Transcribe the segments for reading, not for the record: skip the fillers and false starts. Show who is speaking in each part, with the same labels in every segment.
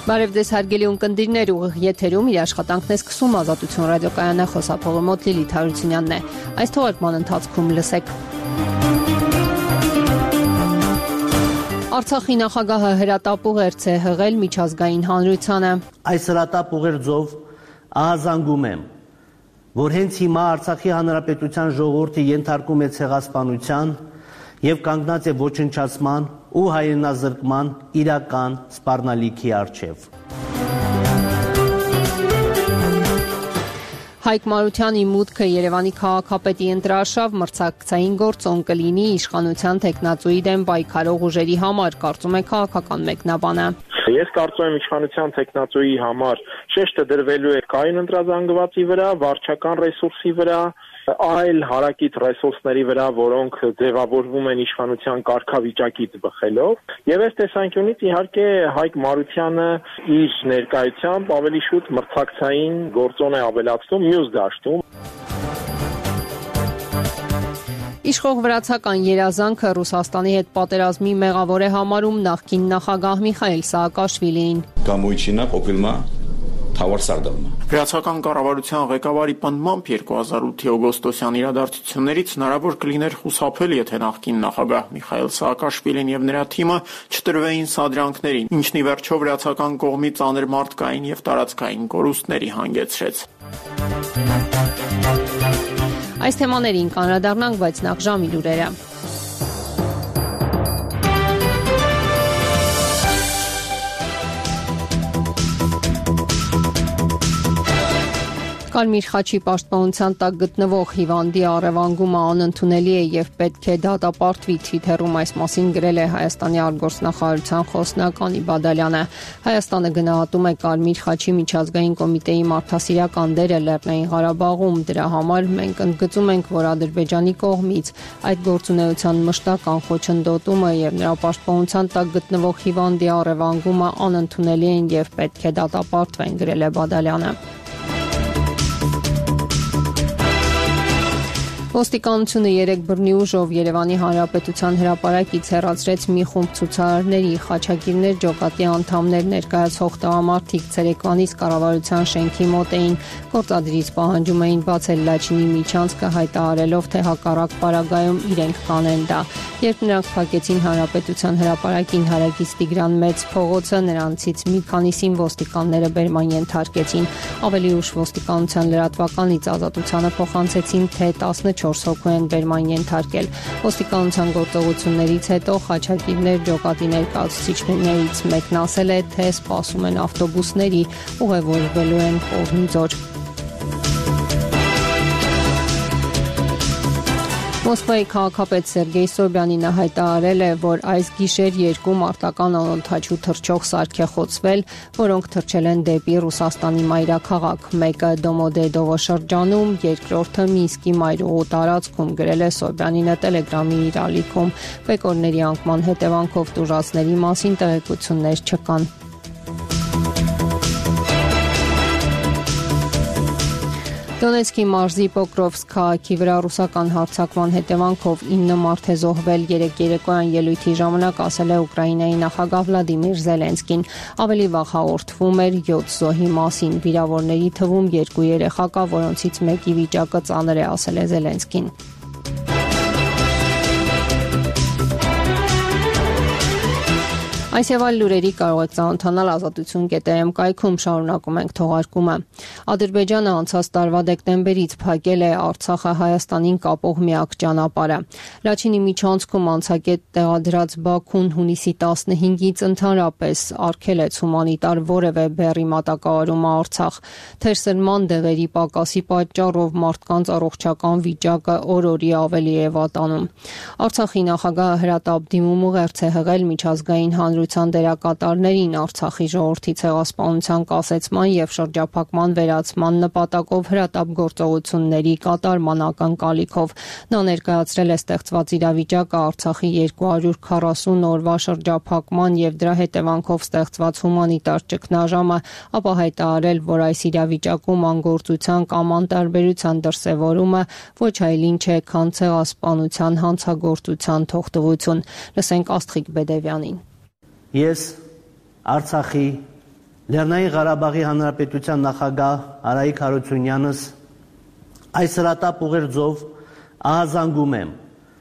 Speaker 1: Բարև ձեզ հարգելի ունկնդիրներ, ուղիղ եթերում իր աշխատանքն է սկսում Ազատություն ռադիոկայանը, խոսափողը մոտ Լիլիթ Հարությունյանն է։ Այս թողարկման ընթացքում լսեք. Արցախի նախագահը հրատապ ուղերձ է հղել միջազգային հանրությանը։
Speaker 2: Այս հրատապ ուղերձով ահազանգում եմ, որ հենց հիմա Արցախի Հանրապետության ժողովուրդը ենթարկում է ցեղասպանության եւ կանգնած է ոչնչացման ու հայրենազրկման իրական սպառնալիքի առջև։
Speaker 1: Հայկ Մարությանի մուտքը Երևանի քաղաքապետի ընտրարշավ մրցակցային գործոն կլինի իշխանության թեկնածուի դեմ պայքարող ուժերի համար, կարծում է քաղաքական մեկնաբանը։
Speaker 3: Ես կարծում եմ իշխանության թեկնածուի համար շեշտը դրվելու է կայուն ընտրազանգվածի վրա, վարչական ռեսուրսի վրա, այլ հարակից ռեսուրսների վրա, որոնք ձևավորվում են իշխանության կարգավիճակից բխելով։ Եվ այս տեսանկյունից իհարկե Հայկ Մարությանը իր ներկայությամբ ավելի շուտ մրցակցային գործոն է ավելացնում մյուս դաշտում։
Speaker 1: Իշխող վրացական երազանքը Ռուսաստանի հետ պատերազմի մեղավոր է համարում նախկին նախագահ Միխայիլ Սաակաշվիլին։
Speaker 4: Վրացական կառավարության ղեկավարի պնդմամբ 2008-ի օգոստոսյան իրադարձություններից հնարավոր կլիներ խուսափել, եթե նախկին նախագահ Միխայիլ Սաակաշվիլին եւ նրա թիմը չտրվեին սադրանքներին, ինչն ի վերջո վրացական կողմի ծանր մարդկային եւ տարածքային կորուստների հանգեցրեց։
Speaker 1: Այս թեմաներին կանրադառնանք, բայց նախ ժամի լուրերը։ Կարմիր խաչի պաշտպանության տակ գտնվող հիվանդի առևանգումը անընդունելի է եւ պետք է դատապարտվի, Twitter-ում այս մասին գրել է Հայաստանի արտգործնախարարության խոսնակ Անի Բադալյանը։ Հայաստանը գնահատում է Կարմիր խաչի միջազգային կոմիտեի մարդասիրական դերը Լեռնային Ղարաբաղում։ Դրա համար մենք ընդգծում ենք, որ Ադրբեջանի կողմից այդ գործունեության մշտական խոչընդոտումը եւ նրա պաշտպանության տակ գտնվող հիվանդի առևանգումը անընդունելի են եւ պետք է դատապարտվեն, գրել է Բադալյանը։ Ոստիկանությունը 3 բռնի ուժով Երևանի Հանրապետության հրապարակից հեռացրեց մի խումբ ցուցարարների, խաչակիրներ, ջոկատի անդամներ ներկայացող տղամարդիկ ցերեկվանից կառավարության շենքի մոտ էին, գործադրից պահանջում էին բացել Լաչինի միջանցքը, հայտարարելով, թե հակառակ պարագայում իրենք կանեն դա։ Երբ նրանք փակեցին Հանրապետության հրապարակին հարակից Տիգրան Մեծ փողոցը, նրանցից մի քանիսին ոստիկանները բերման ենթարկեցին։ Ավելի ուշ ոստիկանության լրատվականից Ազատությանը փոխանցեցին, թե 14 հոգու են բերման ենթարկել։ Ոստիկանության գործողություններից հետո խաչակիրներ, ջոկատի ներկայացուցիչներից մեկն ասել է, թե սպասում են ավտոբուսների, ուղևորվելու են Կողմիձոր։ Մոսկվայի քաղաքապետ Սերգեյ Սոբյանինը հայտարարել է, որ այս գիշեր 2 մարտական անօդաչու թռչող սարք է խոցվել, որոնք թռչել են դեպի Ռուսաստանի մայրաքաղաք, մեկը Դոմոդեդովո շրջանում, երկրորդը Մինսկի մայրուղու տարածքում, գրել է Սոբյանինը Տելեգրամի իր ալիքում։ Բեկորների անկման հետևանքով տուժածների մասին տեղեկություններ չկան։ Դոնեցկի մարզի Պոկրովսկ քաղաքի վրա ռուսական հարձակման հետևանքով 9 մարդ է զոհվել, երեկոյան ելույթի ժամանակ ասել է Ուկրաինայի նախագահ Վլադիմիր Զելենսկին։ Ավելի վաղ հաղորդվում էր 7 զոհի մասին, վիրավորների թվում 2 երեխա կա, որոնցից մեկի վիճակը ծանր է, ասել է Զելենսկին։ Այս եւ այլ լուրերի կարող եք ծանոթանալ ազատություն.am կայքում, շարունակում ենք թողարկումը։ Ադրբեջանը անցած տարվա դեկտեմբերից փակել է Արցախը Հայաստանին կապող միակ ճանապարհը։ Լաչինի միջանցքում անցակետ տեղադրած Բաքուն հունիսի 15-ից ընդհանրապես արգել է հումանիտար որևէ բեռի մատակարարումը Արցախ։ Թերսրման դեղերի պակասի պատճառով մարդկանց առողջական վիճակը օր-օրի ավելի է վատանում։ Արցախի նախագահը հրատապ դիմում ուղերձ է հղել միջազգային հանրության դերակատարներին Արցախի ժողովրդի ցեղասպանության կասեցման եւ շրջափակման վերացման նպատակով հրատապ գործողությունների կատարման ակնկալիքով։ Նա ներկայացրել է ստեղծված իրավիճակը Արցախի 240 օրվա շրջափակման եւ դրա հետևանքով ստեղծված հումանիտար ճգնաժամը, ապա հայտարարել, որ այս իրավիճակում անգործության կամ անտարբերության դրսևորումը ոչ այլ ինչ է, քան ցեղասպանության հանցագործության թողտվություն։ Լսենք Աստղիկ Բեդևյանին։
Speaker 2: Ես Արցախի Լեռնային Ղարաբաղի Հանրապետության նախագահ Արայիկ Հարությունյանս այս հրատապ ուղերձով ահազանգում եմ,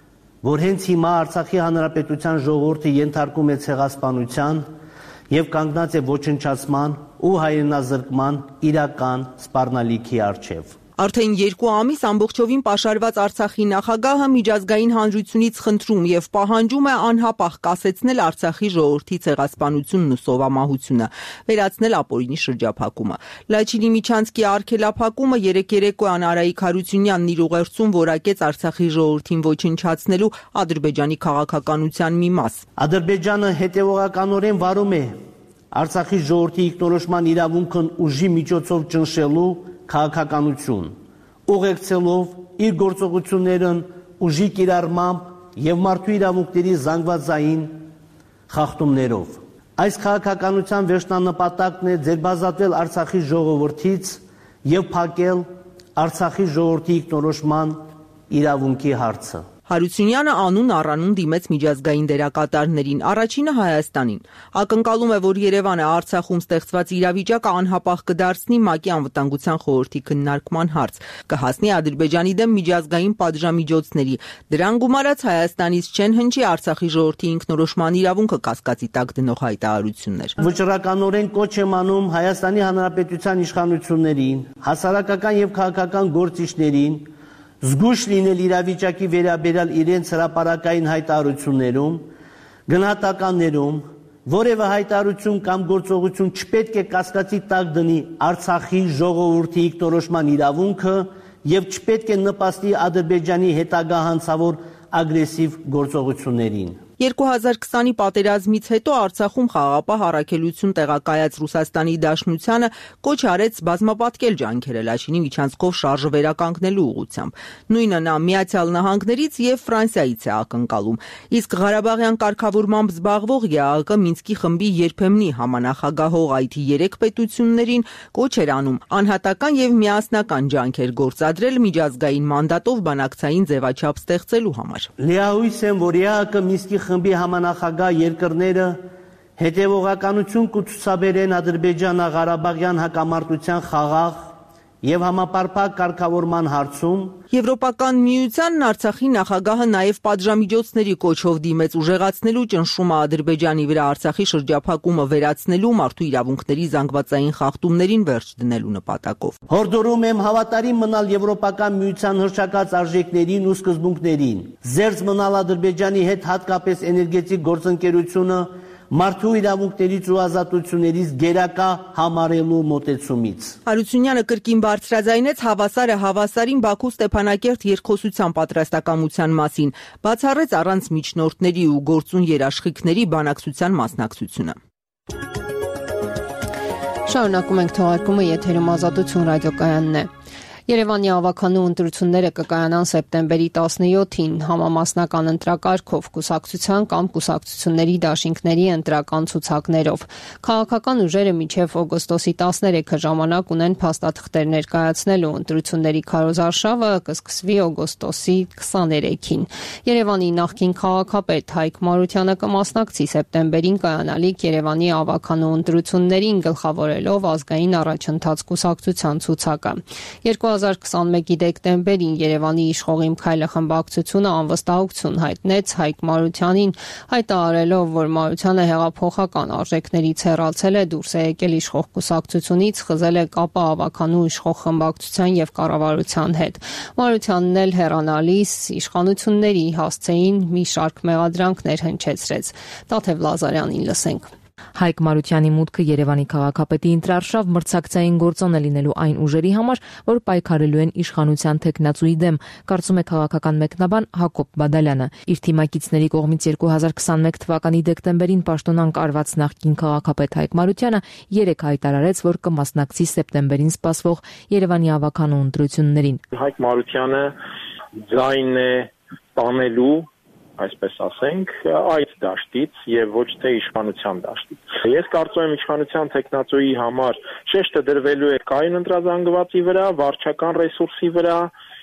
Speaker 2: որ հենց հիմա Արցախի Հանրապետության ժողովուրդը ենթարկում է ցեղասպանության եւ կանգնած է ոչնչացման ու հայրենազրկման իրական սպառնալիքի առջև։
Speaker 5: Արդեն 2 ամիս ամբողջովին պաշարված Արցախի նախագահը միջազգային հանրությունից խնդրում եւ պահանջում է անհապաղ կասեցնել Արցախի ժողովրդի ցեղասպանությունն ու սովամահությունը, վերացնել ապօրինի շրջափակումը։ Լաչինի Միչանսկի արգելափակումը երեկոյան Արայիկ Հարությունյանն իր ուղերձում որակեց Արցախի ժողովրդին ոչնչացնելու Ադրբեջանի քաղաքականության մի մաս։
Speaker 2: Ադրբեջանը հետևողականորեն վարում է Արցախի ժողովրդի ինքնորոշման իրավունքն ուժի միջոցով ճնշելու քաղաքականություն, ուղեկցելով իր գործողություններն ուժի կիրառմամբ եւ մարդու իրավունքների զանգվածային խախտումներով։ Այս քաղաքականության վերջնանպատակն է ձերբազատվել Արցախի ժողովրդից եւ փակել Արցախի ժողովրդի ինքնորոշման իրավունքի հարցը։
Speaker 5: Հարությունյանը անուն առանուն դիմեց միջազգային դերակատարներին, առաջինը Հայաստանին։ Ակնկալում է, որ Երևանը Արցախում ստեղծված իրավիճակը անհապաղ կդարձնի ՄԱԿ-ի անվտանգության խորհրդի քննարկման հարց, կհասնի Ադրբեջանի դեմ միջազգային պատժամիջոցների։ Դրան գումարած Հայաստանից չեն հնչի Արցախի ժողովրդի ինքնորոշման իրավունքը կասկածի տակ դնող հայտարարություններ։
Speaker 2: Վճռականորեն կոչ եմ անում Հայաստանի Հանրապետության իշխանություններին, հասարակական եւ քաղաքական գործիչներին զգույշ լինել իրավիճակի վերաբերյալ իրենց հրապարակային հայտարարություններում, գնահատականներում, որևէ հայտարարություն կամ գործողություն չպետք է կասկածի տակ դնի Արցախի ժողովրդի ինքնորոշման իրավունքը եւ չպետք է նպաստի Ադրբեջանի հետագա հանցավոր ագրեսիվ գործողություններին։
Speaker 5: 2020-ի պատերազմից հետո Արցախում խաղաղապահ առաքելություն տեղակայած Ռուսաստանի Դաշնությանը կոչ արեց բազմապատկել ջանքերը Լաչինի Միչանսկով շարժը վերականգնելու ուղղությամբ։ Նույնը նա Միացյալ Նահանգներից եւ Ֆրանսիայից է ակնկալում։ Իսկ Ղարաբաղյան կարգավորմամբ զբաղվող ԵԱՀԿ Մինսկի խմբի երբեմնի համանախագահող այդ 3 պետություններին կոչ էր անում անհատական եւ միասնական ջանքեր գործադրել միջազգային մանդատով բանակցային ձևաչափ ստեղծելու համար։
Speaker 2: Լիահույս եմ, որ ԵԱՀԿ Մինսկի խմբի համանախագահ երկրները հետևողականություն կցուցաբերեն Ադրբեջանա-Ղարաբաղյան հակամարտության խաղաղ եւ համապարփակ կարգավորման հարցում։
Speaker 5: Եվրոպական միությանն Արցախի նախագահը նաեւ պատժամիջոցների կոչով դիմեց ուժեղացնելու ճնշումը Ադրբեջանի վրա Արցախի շրջափակումը վերացնելու մարդու իրավունքների զանգվածային խախտումներին վերջ դնելու նպատակով։
Speaker 2: Հորդորում եմ հավատարիմ մնալ Եվրոպական միության հռչակած արժեքներին ու սկզբունքներին, զերծ մնալ Ադրբեջանի հետ հատկապես էներգետիկ գործընկերությունը մարդու իրավունքներից ու ազատություններից գերակա համարելու մոտեցումից։
Speaker 5: Հարությունյանը կրկին բարձրաձայնեց հավասարը հավասարին Բաքու Ստեփանակերտ երկխոսության պատրաստակամության մասին, բացառեց առանց միջնորդների ու գործուն երաշխիքների բանակցության մասնակցությունը։
Speaker 1: Շարունակում ենք թողարկումը, եթերում Ազատություն ռադիոկայանն է։ Երևանի ավականու ընտրությունները կկայանան սեպտեմբերի 17-ին համամասնական ընտրակարգով կուսակցության կամ կուսակցությունների դաշինքների ընտրական ցուցակներով։ Քաղաքական ուժերը մինչև օգոստոսի 13-ը ժամանակ ունեն փաստաթղթեր ներկայացնելու։ Ընտրությունների քարոզարշավը կսկսվի օգոստոսի 23-ին։ Երևանի նախկին քաղաքապետ Հայկ Մարությանը կմասնակցի սեպտեմբերին կայանալիք Երևանի ավականու ընտրություններին, գլխավորելով ազգային առաջընթաց կուսակցության ցուցակը։ 2021-ի դեկտեմբերին Երևանի իշխող Քայլը խմբակցությունը անվստահություն հայտնեց Հայկ Մարությանին, հայտարարելով, որ Մարությանը հեղափոխական արժեքներից հեռացել է, դուրս է եկել իշխող կուսակցությունից, խզել է կապը ավականու իշխող խմբակցության եւ կառավարության հետ։ Մարությանն էլ հեռանալիս իշխանությունների հասցեին մի շարք մեղադրանքներ հնչեցրեց։ Տաթև Լազարյանին լսենք։
Speaker 6: Հայկ Մարությանի մուտքը Երևանի քաղաքապետի ընտրարշավ մրցակցային գործոն է լինելու այն ուժերի համար, որ պայքարելու են իշխանության թեկնածուի դեմ, կարծում է քաղաքական մեկնաբան Հակոբ Բադալյանը։ Իր թիմակիցների կողմից 2021 թվականի դեկտեմբերին պաշտոնանկ արված նախկին քաղաքապետ Հայկ Մարությանը 3 հայտարարեց, որ կմասնակցի սեպտեմբերին սպասվող Երևանի ավականու ընտրություններին։
Speaker 3: Հայկ Մարությանը ձայն է տանելու, այսպես ասենք, այդ դաշտից եւ ոչ թե իշխանության դաշտից։ Ես կարծում եմ իշխանության տեխնացուի համար շեշտը դրվելու է կայուն ընտրազանգվածի վրա, վարչական ռեսուրսի վրա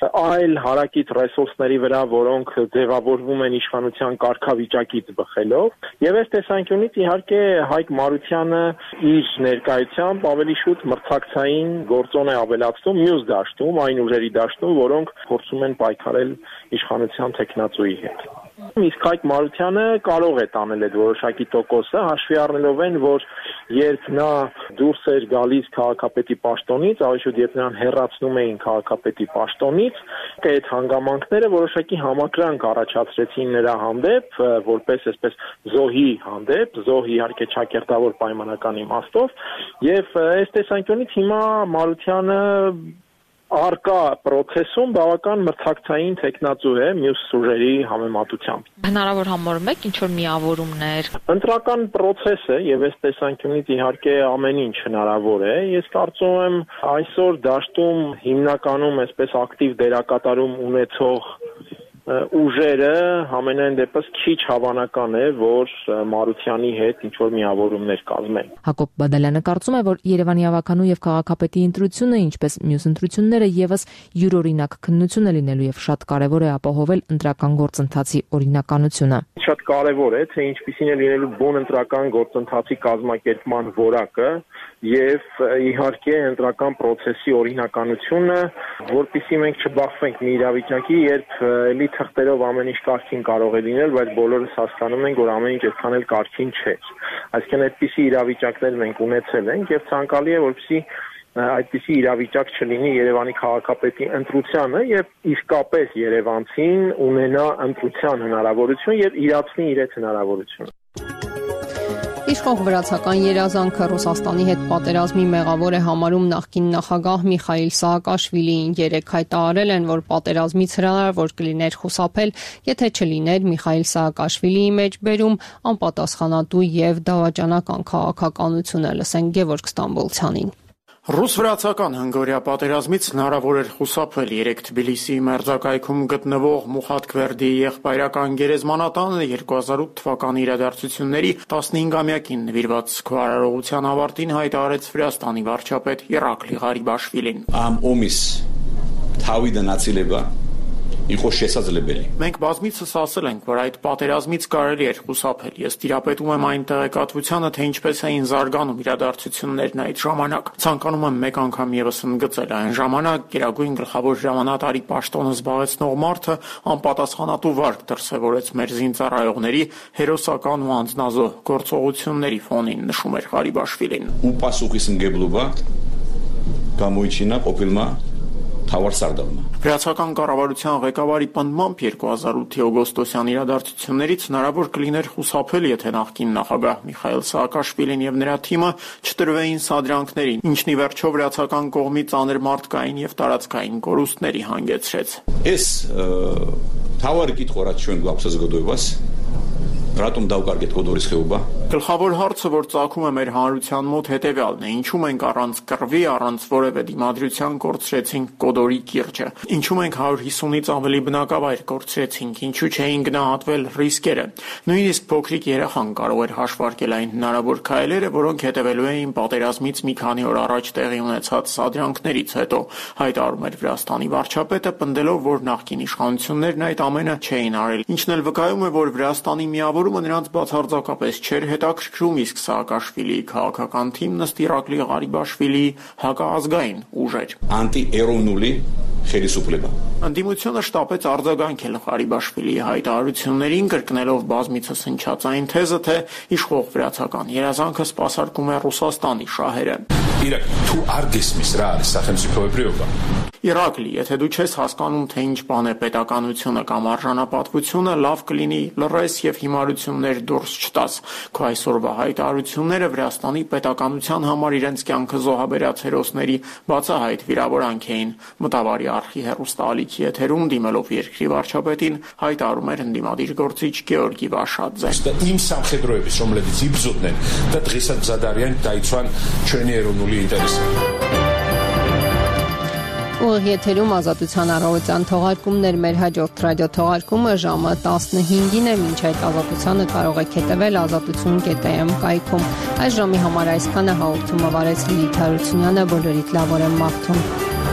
Speaker 3: այլ հարակից ռեսուրսների վրա, որոնք ձևավորվում են իշխանության կարգավիճակից բխելով։ Եվ այս տեսանկյունից իհարկե Հայկ Մարությանը իր ներկայությամբ ավելի շուտ մրցակցային գործոն է ավելացնում մյուս դաշտում, այն ուժերի դաշտում, որոնք փորձում են պայքարել իշխանության տեխնացուի հետ։ Իսկ Հայկ Մարությանը կարող է տանել այդ որոշակի տոկոսը, հաշվի առնելով են, որ երբ նա դուրս էր գալիս քաղաքապետի պաշտոնից, ավելի շուտ երբ նրան հեռացնում էին քաղաքապետի պաշտոնից, այդ հանգամանքները որոշակի համակրանք առաջացրեցին նրա հանդեպ, որպես այսպես զոհի հանդեպ, զոհ իհարկե ճակերտավոր պայմանական իմաստով, եւ այս տեսանկյունից հիմա Մարությանը արկա process-ում բավական մրցակցային տեխնացու է մյուս ուժերի համեմատությամբ։
Speaker 7: Հնարավոր համարում եք ինչ որ միավորումներ։
Speaker 3: Ընտրական process է եւ այս տեսանկյունից իհարկե ամեն ինչ հնարավոր է։ Ես կարծում եմ այսօր դաշտում հիմնականում այսպես ակտիվ դերակատարում ունեցող ուժերը համենայն դեպս քիչ հավանական է, որ Մարությանի հետ ինչ-որ միավորումներ կազմեն։
Speaker 6: Հակոբ Բադալյանը կարծում է, որ Երևանի ավականու եւ քաղաքապետի ընտրությունը, ինչպես մյուս ընտրությունները, եւս յուրօրինակ քննություն է լինելու եւ շատ կարեւոր է ապահովել ընտրական գործընթացի օրինականությունը։
Speaker 3: Շատ կարեւոր է, թե ինչպիսին է լինելու բուն ընտրական գործընթացի կազմակերպման որակը եւ իհարկե ընտրական process-ի օրինականությունը, որպեսզի մենք չբախվենք մի իրավիճակի, երբ էլի թղթերով ամեն ինչ կարգին կարող է լինել, բայց բոլորս հասկանում ենք, որ ամեն ինչ այդքան էլ կարգին չէ։ Այսինքն այդպիսի իրավիճակներ մենք ունեցել ենք եւ ցանկալի է, որպեսզի այդպիսի իրավիճակ չլինի Երևանի քաղաքապետի ընտրությանը եւ իսկապես երևանցին ունենա ընտրության հնարավորություն եւ իրացնի իր այդ հնարավորությունը։
Speaker 1: Իշխող վրացական երազանքը Ռուսաստանի հետ պատերազմի մեղավոր է համարում նախկին նախագահ Միխայիլ Սաակաշվիլին։ Երեկ հայտարարել են, որ պատերազմից հնարավոր կլիներ խուսափել, եթե չլիներ Միխայիլ Սաակաշվիլիի մեջ բերում անպատասխանատու եւ դավաճանական քաղաքականությունը։ Լսենք Գևորգ Ստամբոլցյանին։
Speaker 4: Ռուս-վրացական հնգօրյա պատերազմից հնարավոր էր խուսափել։ Երեկ Թբիլիսիի մերձակայքում գտնվող Մուխաթ-Գվերդիի եղբայրական գերեզմանատանը 2008 թվականի իրադարձությունների 15-ամյակին նվիրված քարարողության ավարտին հայտարարեց Վրաստանի վարչապետ Իրակլի Ղարիբաշվիլին։
Speaker 8: Ամ օմիս թավիդը նացիլեբա Իխո շեսածլեբելի։
Speaker 4: Մենք բազմիցս ասել ենք, որ այդ պատերազմից կարելի էր խուսափել։ Ես տիրապետում եմ այն տեղեկատվությանը, թե ինչպես էին զարգանում իրադարձություններն այդ ժամանակ։ Ցանկանում եմ մեկ անգամ եւս ընդգծել, այն ժամանակ Գերագույն գլխավոր հրամանատարի պաշտոնը զբաղեցնող մարդը անպատասխանատու վարք դրսևորեց մեր զինծառայողների հերոսական ու անձնազոհ գործողությունների ֆոնին, նշում էր Ղարիբաշվիլին։
Speaker 8: Ու պասուխիս ընկեբլուբա կամույչինա կոպիլմա
Speaker 4: Վրացական կառավարության ղեկավարի պնդմամբ 2008-ի օգոստոսյան իրադարձություններից հնարավոր կլիներ խուսափել, եթե նախկին նախագահ Միխայիլ Սաակաշվիլին եւ նրա թիմը չտրվեին սադրանքներին, ինչն ի վերջո վրացական կողմի ծանր մարդկային եւ տարածքային կորուստների հանգեցրեց։
Speaker 8: Ես թավարի կիտխորացիոն գապսած գոդոյված Ռատում դավկարգետ կոդորից խեուբա։
Speaker 4: Գլխավոր հարցը, որ ծագում է մեր հանրության մոտ հետևյալն է. ինչու մենք առանց կռվի, առանց որևէ դիմադրության կորցրեցինք Կոդորի կիրճը։ Ինչու մենք 150-ից ավելի բնակավայր կորցրեցինք, ինչու չէին գնահատվել ռիսկերը։ Նույնիսկ փոքրիկ երեխան կարող էր հաշվարկել այն հնարավոր քայլերը, որոնք հետևելու էին պատերազմից մի քանի օր առաջ տեղի ունեցած սադրանքներից հետո, հայտարարում էր Վրաստանի վարչապետը, պնդելով, որ նախկին իշխանություններն այդ ամենը չէին արել, ինչն էլ վկայում է, որ Վրաստանի միավորումը նրանց բացարձակապես չէր հետաքրքրում, իսկ Սաակաշվիլիի քաղաքական թիմն ըստ Իրակլի Ղարիբաշվիլիի հակազգային ուժ էր։
Speaker 8: Անտի-էրովնուլի խելիսուպլեբա։
Speaker 4: Ընդդիմությունը շտապեց արձագանքել Ղարիբաշվիլիի հայտարարություններին, կրկնելով բազմիցս հնչած այն թեզը, թե իշխող վրացական երազանքը սպասարկում է Ռուսաստանի շահերը։
Speaker 9: Իրաք, դու արգեսմիս რა არის სახელმწიფოებრიობა։
Speaker 4: Իրակլի, եթե դու չես հասկանում, թե ինչ բան է պետականությունը կամ արժանապատվությունը, լավ կլինի լռես եւ հիմարություններ դուրս չտաս։ Քո այսօրվա հայտարարությունները Վրաստանի պետականության համար իրենց կյանքը զոհաբերած հերոսների բացահայտ վիրավորանք էին։ Մտավարի արխի հեռուստաալիքի եթերում դիմելով երկրի վարչապետին հայտարարում էր ընդդիմադիր գործիչ Գեորգի Վաշաձե։
Speaker 9: Იმ სამხედროების, რომლებიც იბრძოდნენ და დღესაც მზად არიან დაიცვან ჩვენი ეროვნული ინტერესები։
Speaker 1: Ուղիղ եթերում ազատության առավոտյան թողարկումներ մեր հաջորդ ռադիո թողարկումը ժամը 15-ին է, մինչ այդ ազատությանը կարող եք հետևել azatutun.am կայքում։ Այս ժամի համար այսքանը հաղորդումը վարեց Լիլիթ Հարությունյանը, բոլորիդ լավ օր եմ մաղթում։